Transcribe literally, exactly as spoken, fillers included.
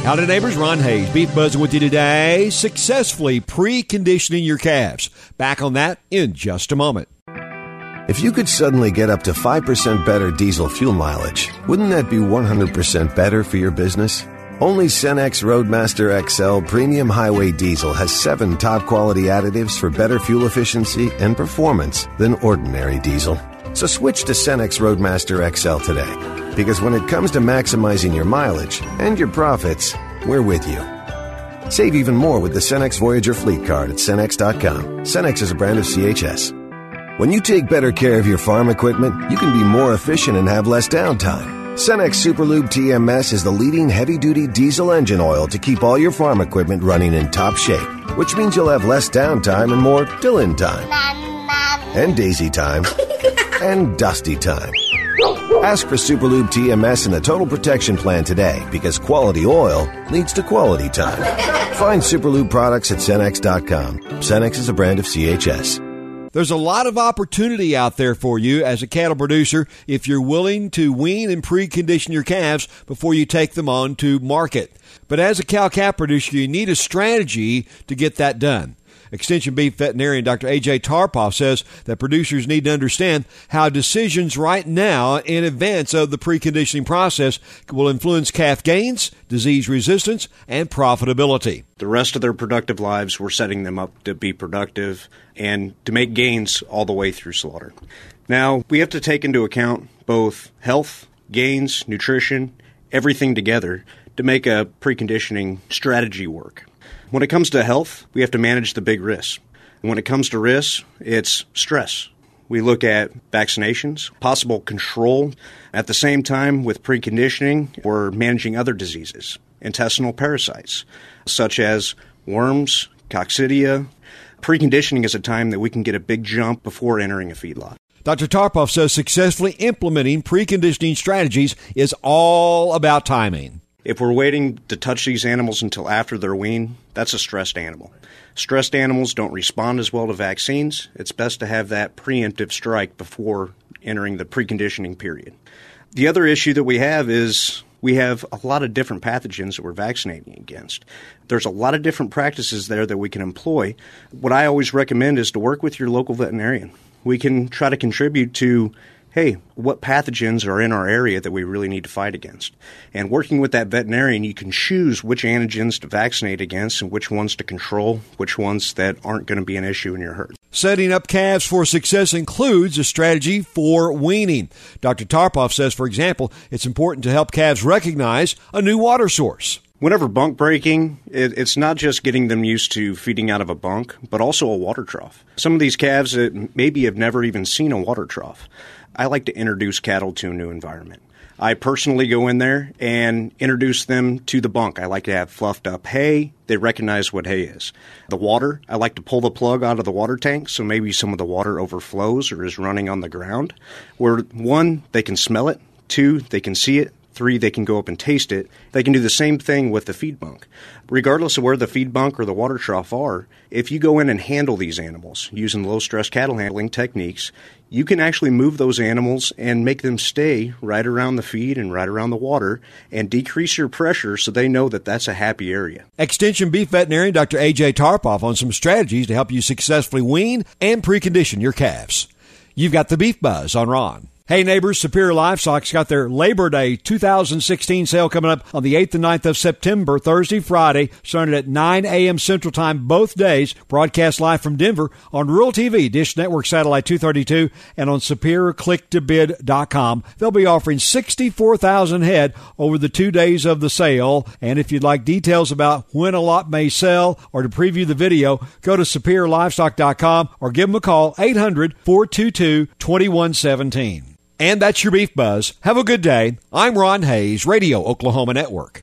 Howdy, neighbors. Ron Hayes, Beef Buzzing with you today. Successfully preconditioning your calves. Back on that in just a moment. If you could suddenly get up to five percent better diesel fuel mileage, wouldn't that be one hundred percent better for your business? Only Cenex Roadmaster X L Premium Highway Diesel has seven top-quality additives for better fuel efficiency and performance than ordinary diesel. So switch to Cenex Roadmaster X L today, because when it comes to maximizing your mileage and your profits, we're with you. Save even more with the Cenex Voyager Fleet Card at Cenex dot com. Cenex is a brand of C H S. When you take better care of your farm equipment, you can be more efficient and have less downtime. Cenex Superlube T M S is the leading heavy-duty diesel engine oil to keep all your farm equipment running in top shape, which means you'll have less downtime and more Dylan time, and Daisy time, and Dusty time. Ask for Superlube T M S in the Total Protection Plan today, because quality oil leads to quality time. Find Superlube products at Cenex dot com. Cenex is a brand of C H S. There's a lot of opportunity out there for you as a cattle producer if you're willing to wean and precondition your calves before you take them on to market. But as a cow-calf producer, you need a strategy to get that done. Extension Beef veterinarian Doctor A J Tarpoff says that producers need to understand how decisions right now in advance of the preconditioning process will influence calf gains, disease resistance, and profitability. The rest of their productive lives, we're setting them up to be productive and to make gains all the way through slaughter. Now, we have to take into account both health, gains, nutrition, everything together to make a preconditioning strategy work. When it comes to health, we have to manage the big risks. When it comes to risks, it's stress. We look at vaccinations, possible control. At the same time, with preconditioning, we're managing other diseases, intestinal parasites, such as worms, coccidia. Preconditioning is a time that we can get a big jump before entering a feedlot. Doctor Tarpoff says successfully implementing preconditioning strategies is all about timing. If we're waiting to touch these animals until after they're weaned, that's a stressed animal. Stressed animals don't respond as well to vaccines. It's best to have that preemptive strike before entering the preconditioning period. The other issue that we have is we have a lot of different pathogens that we're vaccinating against. There's a lot of different practices there that we can employ. What I always recommend is to work with your local veterinarian. We can try to contribute to, hey, what pathogens are in our area that we really need to fight against? And working with that veterinarian, you can choose which antigens to vaccinate against and which ones to control, which ones that aren't going to be an issue in your herd. Setting up calves for success includes a strategy for weaning. Doctor Tarpoff says, for example, it's important to help calves recognize a new water source. Whenever bunk breaking, it, it's not just getting them used to feeding out of a bunk, but also a water trough. Some of these calves that maybe have never even seen a water trough, I like to introduce cattle to a new environment. I personally go in there and introduce them to the bunk. I like to have fluffed up hay. They recognize what hay is. The water, I like to pull the plug out of the water tank so maybe some of the water overflows or is running on the ground. Where one, they can smell it. Two, they can see it. Three, they can go up and taste it. They can do the same thing with the feed bunk. Regardless of where the feed bunk or the water trough are, if you go in and handle these animals using low-stress cattle handling techniques, you can actually move those animals and make them stay right around the feed and right around the water and decrease your pressure so they know that that's a happy area. Extension Beef veterinarian Doctor A J Tarpoff on some strategies to help you successfully wean and precondition your calves. You've got the Beef Buzz on Ron. Hey neighbors, Superior Livestock's got their Labor Day two thousand sixteen sale coming up on the eighth and ninth of September, Thursday, Friday, starting at nine a.m. Central Time both days. Broadcast live from Denver on Rural T V, Dish Network Satellite two thirty-two, and on superior click to bid dot com. They'll be offering sixty-four thousand head over the two days of the sale. And if you'd like details about when a lot may sell or to preview the video, go to superior livestock dot com or give them a call, eight hundred, four two two, two one one seven. And that's your Beef Buzz. Have a good day. I'm Ron Hayes, Radio Oklahoma Network.